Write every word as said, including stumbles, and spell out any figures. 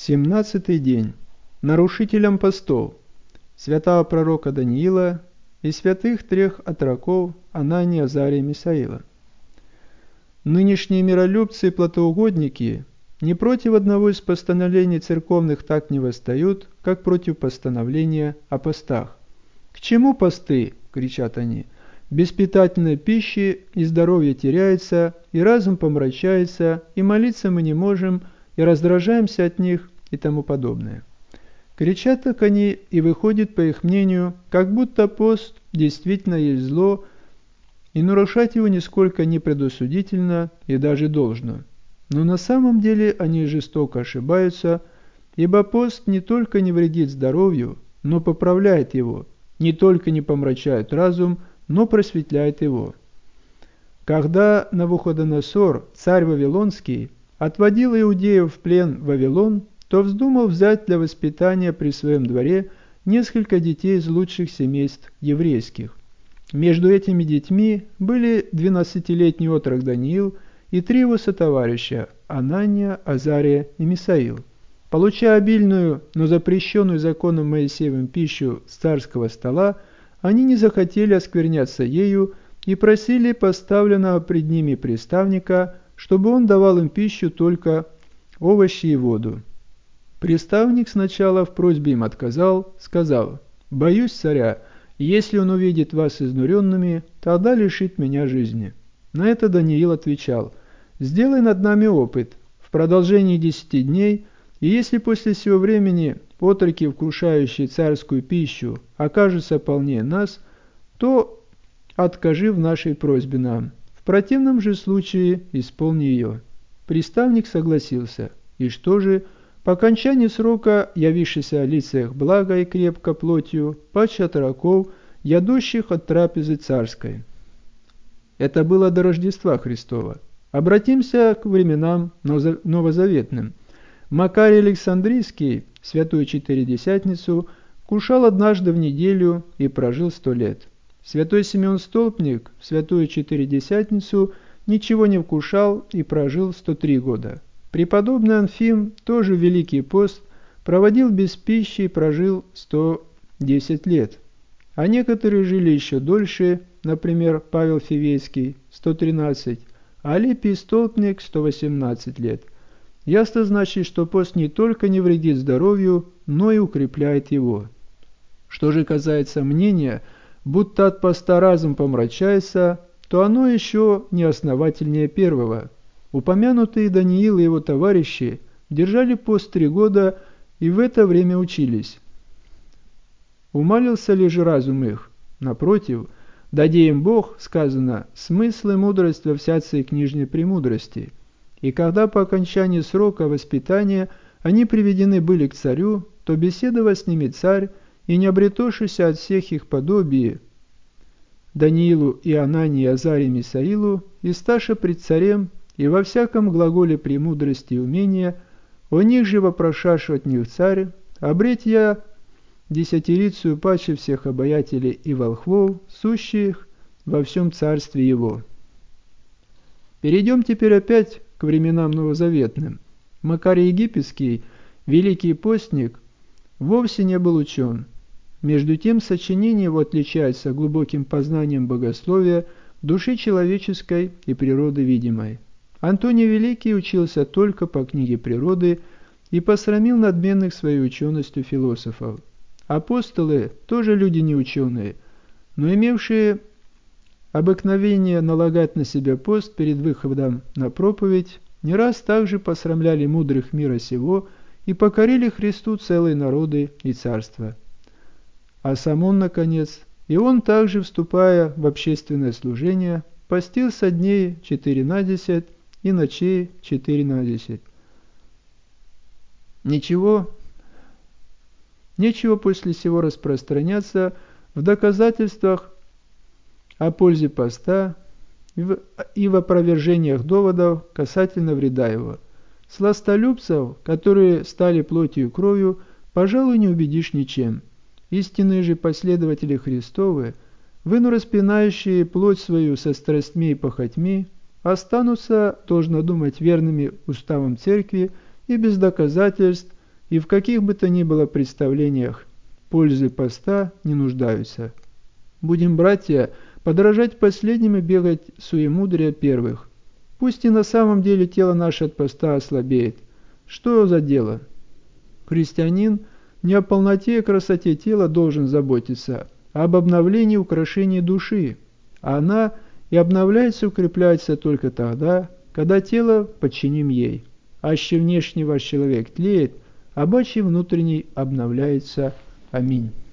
Семнадцатый день. Нарушителям постов. Святого пророка Даниила и святых трех отроков Анании, Азария и Мисаила. Нынешние миролюбцы и плотоугодники не против одного из постановлений церковных так не восстают, как против постановления о постах. «К чему посты?» – кричат они. «Без питательной пищи и здоровье теряется, и разум помрачается, и молиться мы не можем, и раздражаемся от них» и тому подобное. Кричат так они, и выходит, по их мнению, как будто пост действительно есть зло, и нарушать его нисколько не предосудительно и даже должно. Но на самом деле они жестоко ошибаются, ибо пост не только не вредит здоровью, но поправляет его, не только не помрачает разум, но просветляет его. Когда Навуходоносор, царь Вавилонский, отводил иудеев в плен в Вавилон, то вздумал взять для воспитания при своем дворе несколько детей из лучших семейств еврейских. Между этими детьми были двенадцатилетний отрок Даниил и три его сотоварища – Анания, Азария и Мисаил. Получая обильную, но запрещенную законом Моисеевым пищу с царского стола, они не захотели оскверняться ею и просили поставленного пред ними приставника, чтобы он давал им пищу только овощи и воду. Приставник сначала в просьбе им отказал, сказав: «Боюсь царя, и если он увидит вас изнуренными, тогда лишит меня жизни». На это Даниил отвечал: «Сделай над нами опыт в продолжении десяти дней, и если после сего времени отроки, вкушающие царскую пищу, окажутся полнее нас, то откажи в нашей просьбе нам. В противном же случае исполни ее». Приставник согласился. И что же? По окончании срока, явившийся о лицах благо и крепко плотью, паче отроков, ядущих от трапезы царской. Это было до Рождества Христова. Обратимся к временам новозаветным. Макарий Александрийский, святую Четыредесятницу, кушал однажды в неделю и прожил сто лет. Святой Симеон Столпник в святую Четыредесятницу ничего не вкушал и прожил сто три года. Преподобный Анфим, тоже в Великий пост, проводил без пищи и прожил сто десять лет. А некоторые жили еще дольше, например, Павел Фивейский – сто тринадцать, а Алипий Столпник – сто восемнадцать лет. Ясно значит, что пост не только не вредит здоровью, но и укрепляет его. Что же касается мнения, будто от поста разум помрачается, то оно еще не основательнее первого. Упомянутые Даниил и его товарищи держали пост три года и в это время учились. Умалился ли же разум их? Напротив, даде им Бог, сказано, смысл и мудрость во всякой книжной премудрости. И когда по окончании срока воспитания они приведены были к царю, то беседовал с ними царь, и не обретошися от всех их подобие Даниилу и Анании, Азарии и Мисаилу, и сташа пред царем, и во всяком глаголе премудрости и умения, о них же вопрошашу от них царь, обреть я десятирицию паче всех обаятелей и волхвов, сущих во всем царстве его. Перейдем теперь опять к временам новозаветным. Макарий Египетский, великий постник, вовсе не был учен. Между тем сочинение его отличается глубоким познанием богословия, души человеческой и природы видимой. Антоний Великий учился только по книге природы и посрамил надменных своей ученостью философов. Апостолы тоже люди неученые, но имевшие обыкновение налагать на себя пост перед выходом на проповедь, не раз также посрамляли мудрых мира сего и покорили Христу целые народы и царства. А сам он, наконец, и он также, вступая в общественное служение, постился дней четыре на десять и ночей четыре на десять. Ничего, нечего после сего распространяться в доказательствах о пользе поста и в опровержениях доводов касательно вреда его. Сластолюбцев, которые стали плотью и кровью, пожалуй, не убедишь ничем. Истинные же последователи Христовы, выну распинающие плоть свою со страстьми и похотьми, останутся, должно думать, верными уставам церкви и без доказательств и в каких бы то ни было представлениях пользы поста не нуждаются. Будем, братья, подражать последним и бегать суемудрия первых. Пусть и на самом деле тело наше от поста ослабеет. Что за дело? Христианин не о полноте и красоте тела должен заботиться, а об обновлении и украшении души. А она и обновляется и укрепляется только тогда, когда тело подчиним ей. Аще внешний ваш человек тлеет, а бачий внутренний обновляется. Аминь.